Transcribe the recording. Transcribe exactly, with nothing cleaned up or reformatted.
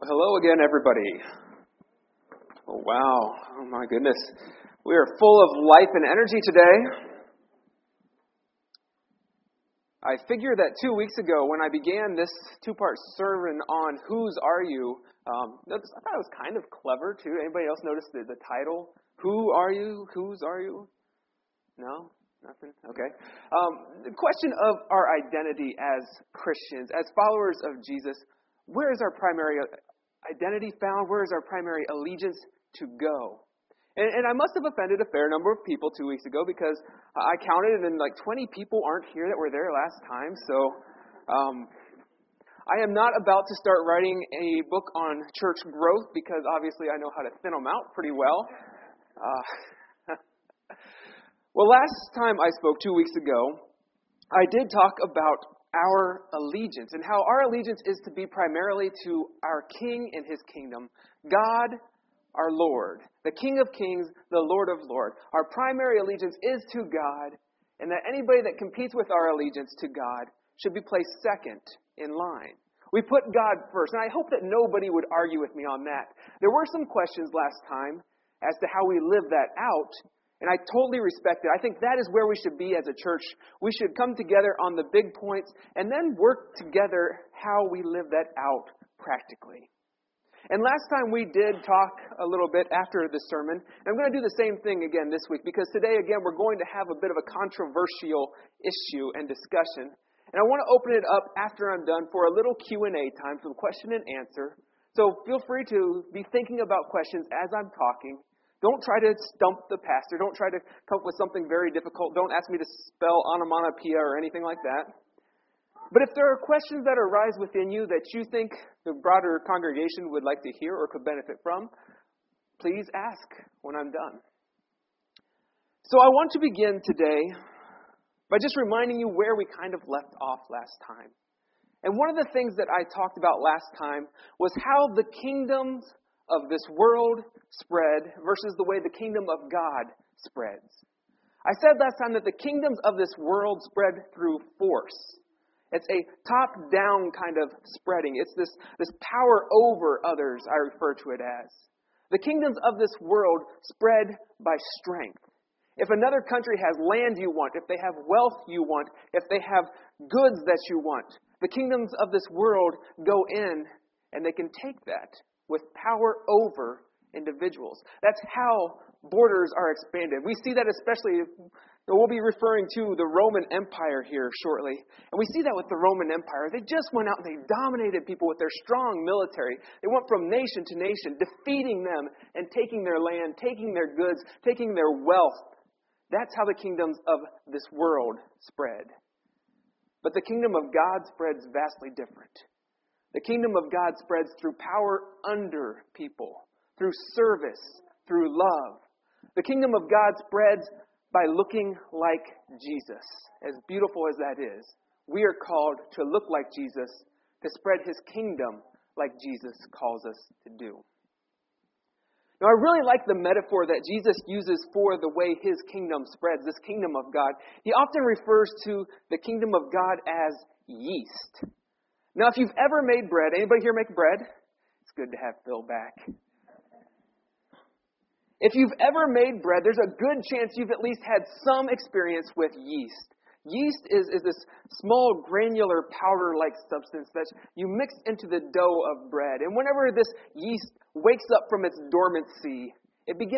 Hello again, everybody. Oh, wow. Oh, my goodness. We are full of life and energy today. I figure that two weeks ago, when I began this two-part sermon on Whose Are You, um, I thought it was kind of clever, too. Anybody else notice the, the title? Who are you? Whose are you? No? Nothing? Okay. Um, the question of our identity as Christians, as followers of Jesus, where is our primary identity found? Where is our primary allegiance to go? And, and I must have offended a fair number of people two weeks ago because I counted and like twenty people aren't here that were there last time. So um, I am not about to start writing a book on church growth because obviously I know how to thin them out pretty well. Uh, well, last time I spoke two weeks ago, I did talk about our allegiance and how our allegiance is to be primarily to our King and His kingdom, God, our Lord, the King of kings, the Lord of lords. Our primary allegiance is to God, and that anybody that competes with our allegiance to God should be placed second in line. We put God first, and I hope that nobody would argue with me on that. There were some questions last time as to how we live that out, and I totally respect it. I think that is where we should be as a church. We should come together on the big points and then work together how we live that out practically. And last time we did talk a little bit after the sermon. And I'm going to do the same thing again this week because today, again, we're going to have a bit of a controversial issue and discussion. And I want to open it up after I'm done for a little Q and A time, some question and answer. So feel free to be thinking about questions as I'm talking. Don't try to stump the pastor. Don't try to come up with something very difficult. Don't ask me to spell onomatopoeia or anything like that. But if there are questions that arise within you that you think the broader congregation would like to hear or could benefit from, please ask when I'm done. So I want to begin today by just reminding you where we kind of left off last time. And one of the things that I talked about last time was how the kingdoms of this world spread versus the way the kingdom of God spreads. I said last time that the kingdoms of this world spread through force. It's a top-down kind of spreading. It's this, this power over others, I refer to it as. The kingdoms of this world spread by strength. If another country has land you want, if they have wealth you want, if they have goods that you want, the kingdoms of this world go in and they can take that with power over individuals. That's how borders are expanded. We see that especially, we'll be referring to the Roman Empire here shortly. And we see that with the Roman Empire. They just went out and they dominated people with their strong military. They went from nation to nation, defeating them and taking their land, taking their goods, taking their wealth. That's how the kingdoms of this world spread. But the kingdom of God spreads vastly different. The kingdom of God spreads through power under people, through service, through love. The kingdom of God spreads by looking like Jesus. As beautiful as that is, we are called to look like Jesus, to spread His kingdom like Jesus calls us to do. Now, I really like the metaphor that Jesus uses for the way His kingdom spreads, this kingdom of God. He often refers to the kingdom of God as yeast. Now, if you've ever made bread, anybody here make bread? It's good to have Phil back. If you've ever made bread, there's a good chance you've at least had some experience with yeast. Yeast is, is this small granular powder-like substance that you mix into the dough of bread. And whenever this yeast wakes up from its dormancy, it begins